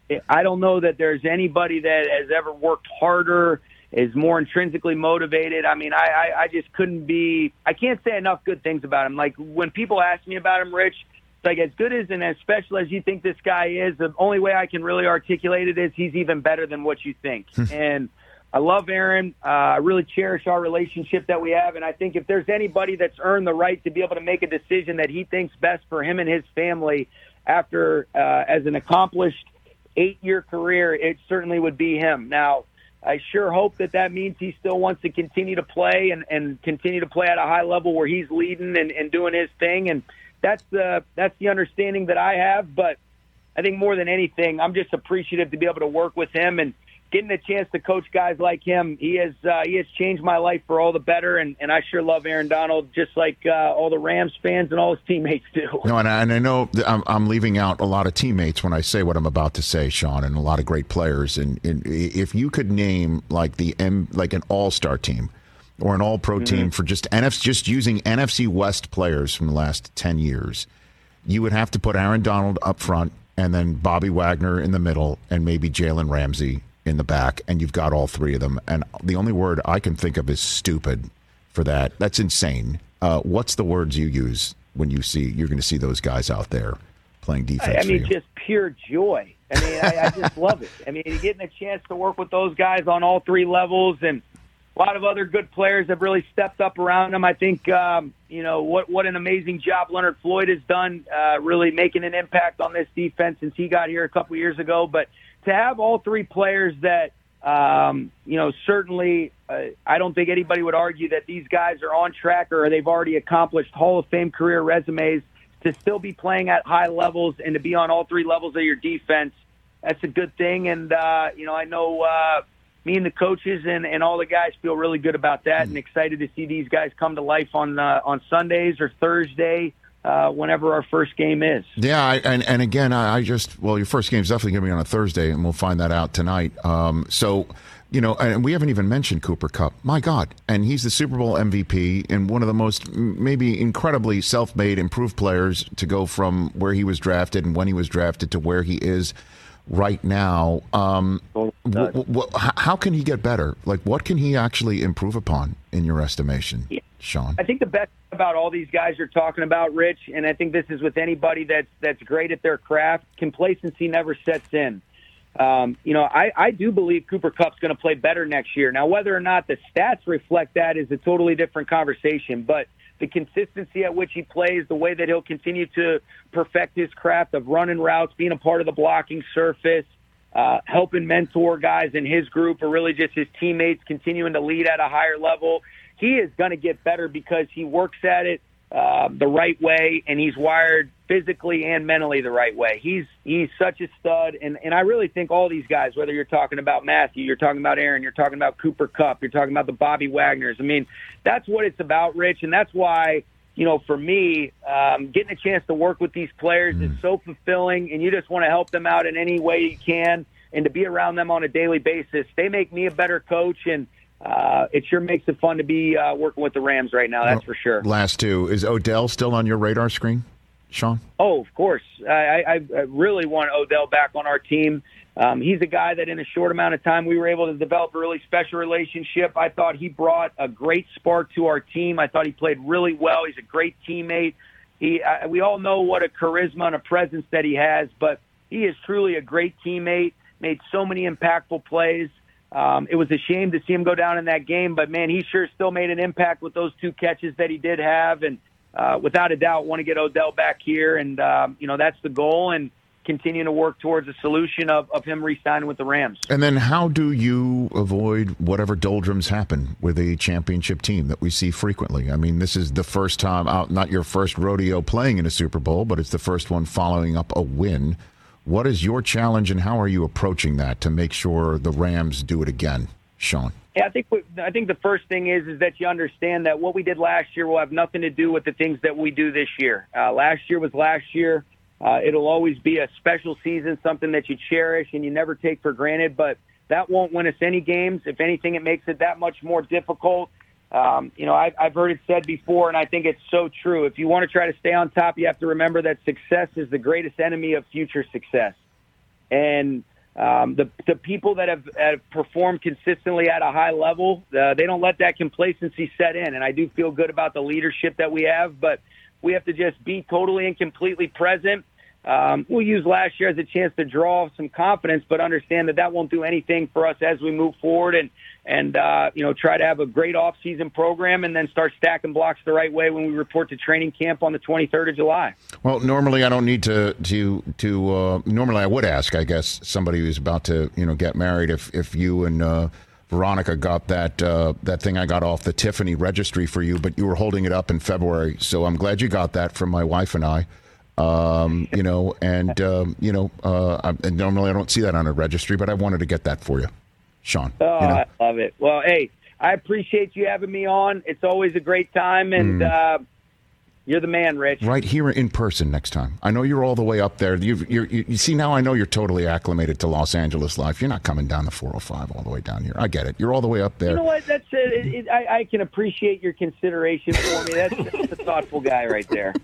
I don't know that there's anybody that has ever worked harder, is more intrinsically motivated. I mean, I, I, I just couldn't be – I can't say enough good things about him. Like, when people ask me about him, Rich, it's like, as good as and as special as you think this guy is, the only way I can really articulate it is he's even better than what you think. And I love Aaron. Uh, I really cherish our relationship that we have. And I think if there's anybody that's earned the right to be able to make a decision that he thinks best for him and his family after uh, as an accomplished eight-year career, it certainly would be him. Now, I sure hope that that means he still wants to continue to play and, and continue to play at a high level where he's leading and, and doing his thing. And that's the, that's the understanding that I have. But I think more than anything, I'm just appreciative to be able to work with him and getting a chance to coach guys like him. He has uh, he has changed my life for all the better, and, and I sure love Aaron Donald, just like uh, all the Rams fans and all his teammates do. No, and I, and I know I'm, I'm leaving out a lot of teammates when I say what I'm about to say, Sean, and a lot of great players. And, and if you could name like the M, like an all-star team or an all-pro mm-hmm. team for just N F C, just using N F C West players from the last ten years, you would have to put Aaron Donald up front, and then Bobby Wagner in the middle, and maybe Jalen Ramsey in the back, and you've got all three of them. And the only word I can think of is stupid for that. That's insane. Uh, what's the words you use when you see you're going to see those guys out there playing defense? I, I mean, for you? Just pure joy. I mean, I, I just love it. I mean, getting a chance to work with those guys on all three levels, and a lot of other good players have really stepped up around them. I think, um, you know, what what an amazing job Leonard Floyd has done, uh, really making an impact on this defense since he got here a couple years ago. But to have all three players that, um, you know, certainly uh, I don't think anybody would argue that these guys are on track or they've already accomplished Hall of Fame career resumes, to still be playing at high levels and to be on all three levels of your defense, that's a good thing. And, uh, you know, I know uh, me and the coaches and, and all the guys feel really good about that and excited to see these guys come to life on uh, on Sundays or Thursday, Uh, whenever our first game is. Yeah, I, and, and again, I, I just, well, your first game is definitely going to be on a Thursday, and we'll find that out tonight. Um, so, you know, and we haven't even mentioned Cooper Kupp. My God. And he's the Super Bowl M V P and one of the most maybe incredibly self-made, improved players to go from where he was drafted and when he was drafted to where he is right now. Um, w- w- how can he get better? Like, what can he actually improve upon in your estimation, yeah. Sean? I think the best about all these guys you're talking about, Rich, and I think this is with anybody that's that's great at their craft, complacency never sets in. Um, you know, I, I do believe Cooper Kupp's going to play better next year. Now, whether or not the stats reflect that is a totally different conversation, but the consistency at which he plays, the way that he'll continue to perfect his craft of running routes, being a part of the blocking surface, uh, helping mentor guys in his group, or really just his teammates continuing to lead at a higher level, he is going to get better because he works at it uh, the right way, and he's wired physically and mentally the right way. He's he's such a stud, and, and I really think all these guys, whether you're talking about Matthew, you're talking about Aaron, you're talking about Cooper Kupp, you're talking about the Bobby Wagners, I mean, that's what it's about, Rich, and that's why you know, for me, um, getting a chance to work with these players mm. is so fulfilling, and you just want to help them out in any way you can, and to be around them on a daily basis. They make me a better coach, and uh, it sure makes it fun to be uh, working with the Rams right now, that's well, for sure. Last two. Is Odell still on your radar screen, Sean? Oh, of course. I, I, I really want Odell back on our team. Um, he's a guy that in a short amount of time we were able to develop a really special relationship. I thought he brought a great spark to our team. I thought he played really well. He's a great teammate. He, uh, we all know what a charisma and a presence that he has, but he is truly a great teammate, made so many impactful plays. Um, it was a shame to see him go down in that game, but, man, he sure still made an impact with those two catches that he did have. And uh, without a doubt, want to get Odell back here, and, um, you know, that's the goal. And continuing to work towards a solution of, of him re-signing with the Rams. And then how do you avoid whatever doldrums happen with a championship team that we see frequently? I mean, this is the first time out, not your first rodeo playing in a Super Bowl, but it's the first one following up a win. What is your challenge, and how are you approaching that to make sure the Rams do it again, Sean? Yeah, I think I think the first thing is is that you understand that what we did last year will have nothing to do with the things that we do this year. Uh, last year was last year. Uh, it'll always be a special season, something that you cherish and you never take for granted, but that won't win us any games. If anything, it makes it that much more difficult. Um, you know, I, I've heard it said before, and I think it's so true. If you want to try to stay on top, you have to remember that success is the greatest enemy of future success. And um, the, the people that have, have performed consistently at a high level, uh, they don't let that complacency set in. And I do feel good about the leadership that we have, but we have to just be totally and completely present. Um, we'll use last year as a chance to draw some confidence, but understand that that won't do anything for us as we move forward and, and uh, you know, try to have a great off-season program and then start stacking blocks the right way when we report to training camp on the twenty-third of July. Well, normally I don't need to to to. Uh, normally I would ask, I guess, somebody who's about to you know get married if if you and uh, Veronica got that uh, that thing I got off the Tiffany registry for you, but you were holding it up in February, so I'm glad you got that from my wife and I. Um, you know, and, um, you know, uh, I, and normally I don't see that on a registry, but I wanted to get that for you, Sean. Oh, you know? I love it. Well, hey, I appreciate you having me on. It's always a great time, and mm. uh, you're the man, Rich. Right here in person next time. I know you're all the way up there. You've, you're, you you see, now I know you're totally acclimated to Los Angeles life. You're not coming down the four oh five all the way down here. I get it. You're all the way up there. You know what? That's it. it, it I, I can appreciate your consideration for me. That's, that's a thoughtful guy right there.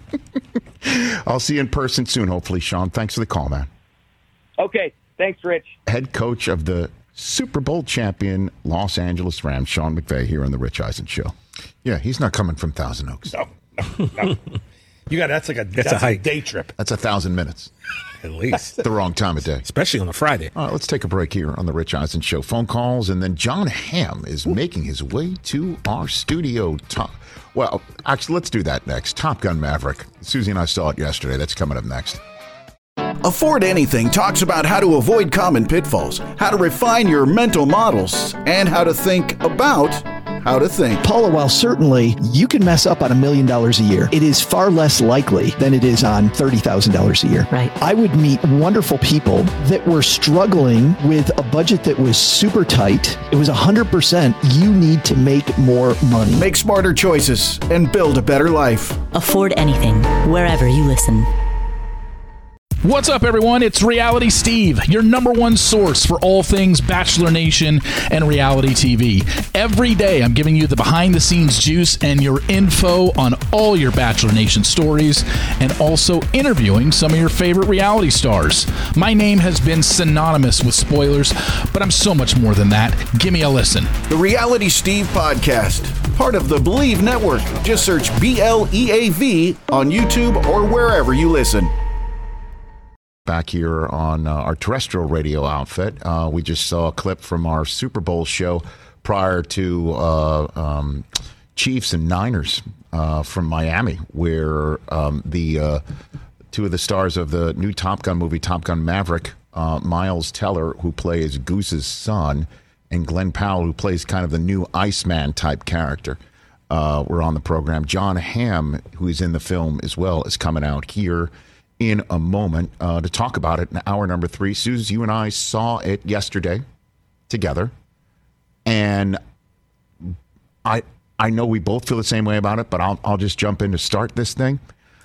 I'll see you in person soon, hopefully, Sean. Thanks for the call, man. Okay. Thanks, Rich. Head coach of the Super Bowl champion Los Angeles Rams, Sean McVay, here on the Rich Eisen Show. Yeah, he's not coming from Thousand Oaks. No, no, no. You got that's like a that's, that's a, a day trip. That's a thousand minutes. At least. The wrong time of day. Especially on a Friday. All right, let's take a break here on the Rich Eisen Show. Phone calls, and then John Hamm is Ooh. making his way to our studio. Top, well, actually, let's do that next. Top Gun Maverick. Susie and I saw it yesterday. That's coming up next. Afford Anything talks about how to avoid common pitfalls, how to refine your mental models, and how to think about how to think. Paula, while certainly you can mess up on a million dollars a year, it is far less likely than it is on thirty thousand dollars a year. Right. I would meet wonderful people that were struggling with a budget that was super tight. It was one hundred percent you need to make more money. Make smarter choices and build a better life. Afford Anything, wherever you listen. What's up, everyone? It's Reality Steve, your number one source for all things Bachelor Nation and reality T V. Every day, I'm giving you the behind-the-scenes juice and your info on all your Bachelor Nation stories, and also interviewing some of your favorite reality stars. My name has been synonymous with spoilers, but I'm so much more than that. Give me a listen. The Reality Steve Podcast, part of the Believe Network. Just search B L E A V on YouTube or wherever you listen. Back here on uh, our terrestrial radio outfit. Uh, we just saw a clip from our Super Bowl show prior to uh, um, Chiefs and Niners uh, from Miami, where um, the uh, two of the stars of the new Top Gun movie, Top Gun Maverick, uh, Miles Teller, who plays Goose's son, and Glenn Powell, who plays kind of the new Iceman type character, uh, were on the program. John Hamm, who is in the film as well, is coming out here in a moment uh, to talk about it in hour number three. Suze, you and I saw it yesterday together, and I I know we both feel the same way about it, but I'll I'll just jump in to start this thing.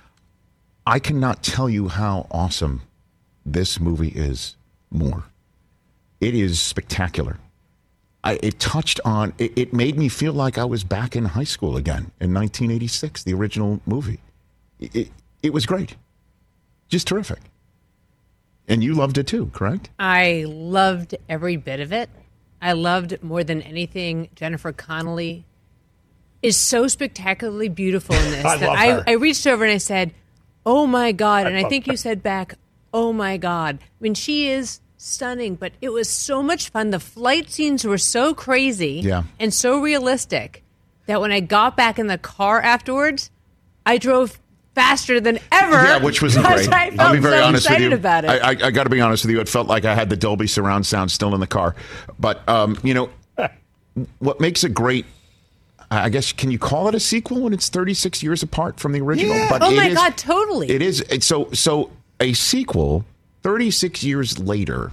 I cannot tell you how awesome this movie is more. It is spectacular. I, it touched on, it, it made me feel like I was back in high school again in nineteen eighty-six, the original movie. It, it, it was great. Just terrific. And you loved it too, correct? I loved every bit of it. I loved more than anything Jennifer Connelly is so spectacularly beautiful in this. I that love I, her. I reached over and I said, oh my God. And I I, love think her. you said back, oh my God. I mean, she is stunning, but it was so much fun. The flight scenes were so crazy Yeah. and so realistic that when I got back in the car afterwards, I drove faster than ever. Yeah, which wasn't because great. I felt I'll be very so honest with excited you. about it. I, I, I got to be honest with you. It felt like I had the Dolby surround sound still in the car. But, um, you know, what makes it great, I guess, can you call it a sequel when it's thirty-six years apart from the original? Yeah. But Oh it my is- God, totally. It is. It's so, so a sequel thirty-six years later,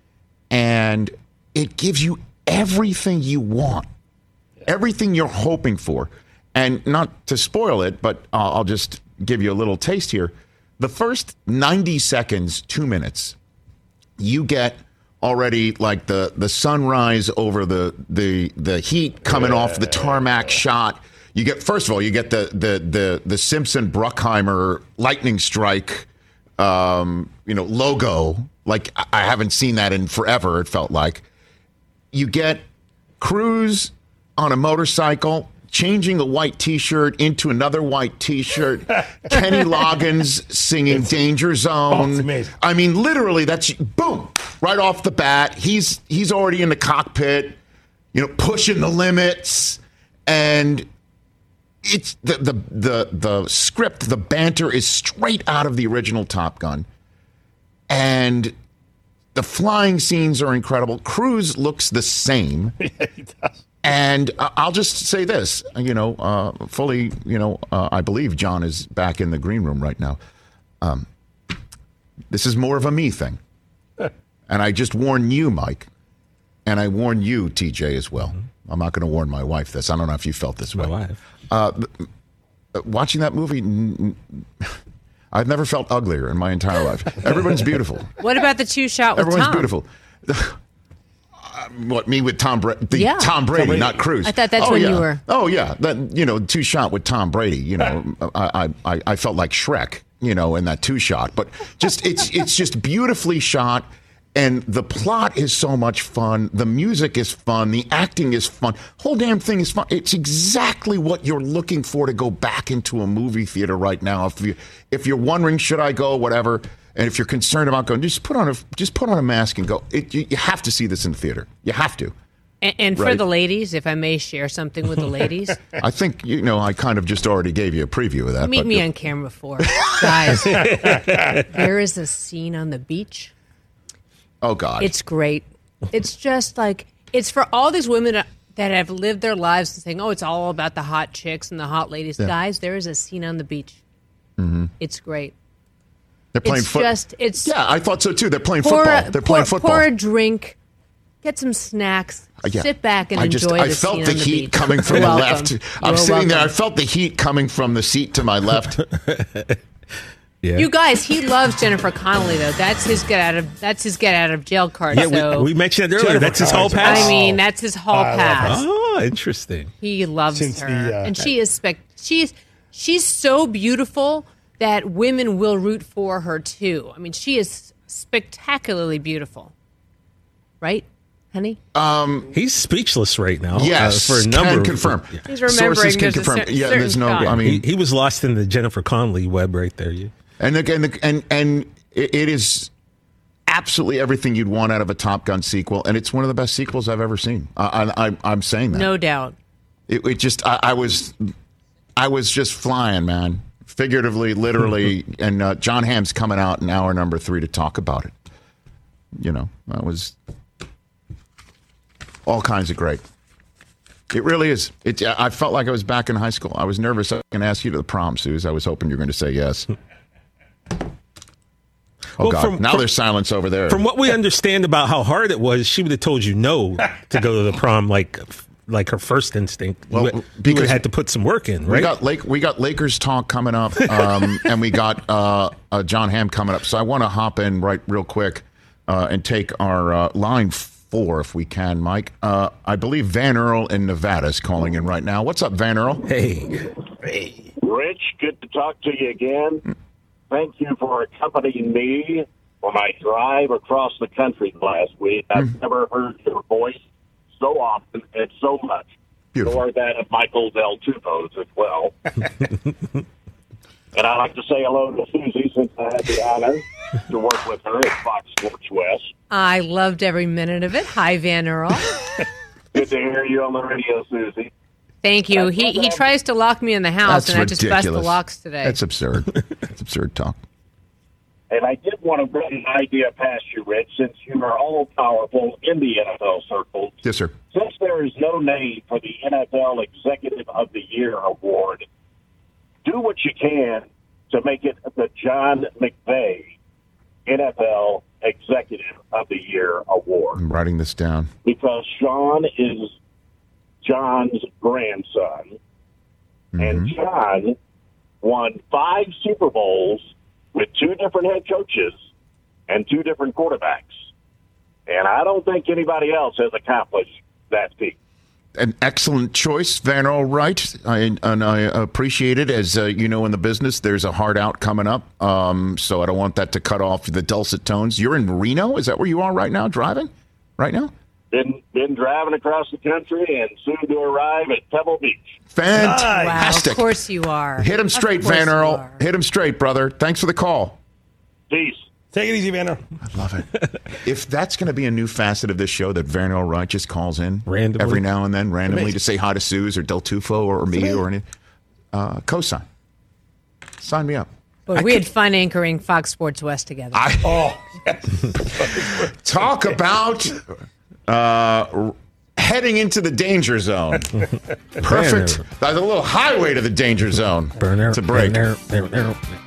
and it gives you everything you want, everything you're hoping for. And not to spoil it, but uh, I'll just give you a little taste here. The first ninety seconds, two minutes, you get already like the, the sunrise over the the the heat coming yeah. off the tarmac shot. You get first of all, you get the the the the Simpson Bruckheimer lightning strike, um, you know, logo. Like I haven't seen that in forever. It felt like you get Cruise on a motorcycle, changing a white T-shirt into another white T-shirt. Kenny Loggins singing it's, "Danger Zone." Oh, I mean, literally, that's boom right off the bat. He's he's already in the cockpit, you know, pushing the limits, and it's the the the the script, the banter is straight out of the original Top Gun, and the flying scenes are incredible. Cruise looks the same. Yeah, he does. And I'll just say this, you know, uh, fully, you know, uh, I believe John is back in the green room right now. Um, this is more of a me thing. And I just warn you, Mike, and I warn you, T J, as well. Mm-hmm. I'm not going to warn my wife this. I don't know if you felt this way. My wife. Uh, watching that movie, n- n- I've never felt uglier in my entire life. Everyone's beautiful. What about the two shot with Everyone's Tom? beautiful. What, me with Tom Brady? The Yeah. Tom Brady, Tom Brady. not Cruise. I thought that's oh, when yeah. you were- Oh yeah, that you know, two shot with Tom Brady. You know, I, I I felt like Shrek. You know, in that two shot, but just it's it's just beautifully shot, and the plot is so much fun. The music is fun. The acting is fun. Whole damn thing is fun. It's exactly what you're looking for to go back into a movie theater right now. If you if you're wondering, should I go, whatever. And if you're concerned about going, just put on a just put on a mask and go. It, you, you have to see this in theater. You have to. And, and for Right. the ladies, if I may share something with the ladies, I think you know. I kind of just already gave you a preview of that. meet but, me on camera for guys. There is a scene on the beach. Oh God! It's great. It's just like it's for all these women that have lived their lives saying, "Oh, it's all about the hot chicks and the hot ladies." Yeah. Guys, there is a scene on the beach. Mm-hmm. It's great. They're playing It's football. just it's Yeah, I thought so too. They're playing pour football. a- They're playing pour- football. Pour a drink, get some snacks, Uh, yeah. sit back and I just, enjoy I the felt scene the on the heat beach. coming from You're the welcome. left. I'm You're sitting there. I welcome. felt the heat coming from the seat to my left. Yeah. You guys, he loves Jennifer Connelly though. That's his get out of that's his get out of jail card. Yeah, so we, we mentioned it earlier. Jennifer That's his hall Connelly's- pass. I mean, that's his hall I love pass. Oh, interesting. He loves Since her, the, uh, and she is spec. She's she's so beautiful that women will root for her too. I mean, she is spectacularly beautiful, right, honey? Um, He's speechless right now. yes, uh, for a number can of confirm. Yeah. He's remembering Sources can there's a confirm. cer- yeah, certain there's no. shot. I mean, He, he was lost in the Jennifer Connelly web right there. You. and again, and and, and it, it is absolutely everything you'd want out of a Top Gun sequel, and it's one of the best sequels I've ever seen. I, I, I'm saying that. No doubt. It, it just, I, I was, I was just flying, man. Figuratively, literally, and uh, John Hamm's coming out in hour number three to talk about it. You know, that was all kinds of great. It really is. It. I felt like I was back in high school. I was nervous. I was going to ask you to the prom, Suze. I was hoping you were going to say yes. Oh, Well, God. from- now from- there's silence over there. From what we understand about how hard it was, she would have told you no to go to the prom like like her first instinct. Well, you would, because you would had to put some work in, right? We got Lake, we got Lakers talk coming up, um, and we got uh, uh, John Hamm coming up. So I want to hop in right real quick uh, and take our uh, line four if we can, Mike. Uh, I believe Van Earl in Nevada is calling in right now. What's up, Van Earl? Hey, hey, Rich. Good to talk to you again. Thank you for accompanying me for my drive across the country last week. I've mm. never heard your voice so often and so much. Beautiful. Nor that of Michael Del Tupo's as well. And I'd like to say hello to Susie since I had the honor to work with her at Fox Sports West. I loved every minute of it. Hi, Van Earl. Good to hear you on the radio, Susie. Thank you. He he tries to lock me in the house, That's and ridiculous. I just bust the locks today. That's absurd. That's absurd talk. And I did want to run an idea past you, Rich, since you are all-powerful in the N F L circles. Yes, sir. Since there is no name for the N F L Executive of the Year award, do what you can to make it the John McVay N F L Executive of the Year award. I'm writing this down. Because Sean is John's grandson, mm-hmm. and John won five Super Bowls with two different head coaches and two different quarterbacks. And I don't think anybody else has accomplished that feat. An excellent choice, Van Earl Wright, I, and I appreciate it. As uh, you know, in the business, there's a hard out coming up, um, so I don't want that to cut off the dulcet tones. You're in Reno? Is that where you are right now, driving right now? Been been driving across the country and soon to arrive at Pebble Beach. Fantastic. Wow, of course you are. Hit him straight, Van Earl. Hit him straight, brother. Thanks for the call. Peace. Take it easy, Van Earl. I love it. If that's going to be a new facet of this show, that Van Earl Wright just calls in randomly, every now and then, randomly Amazing. to say hi to Suze or Del Tufo or me or any, uh, co-sign. Sign me up. Boy, we could, had fun anchoring Fox Sports West together. I, oh, yes. Talk about uh, heading into the danger zone. Perfect. There's a little highway to the danger zone. Burner, to break. burner, burner.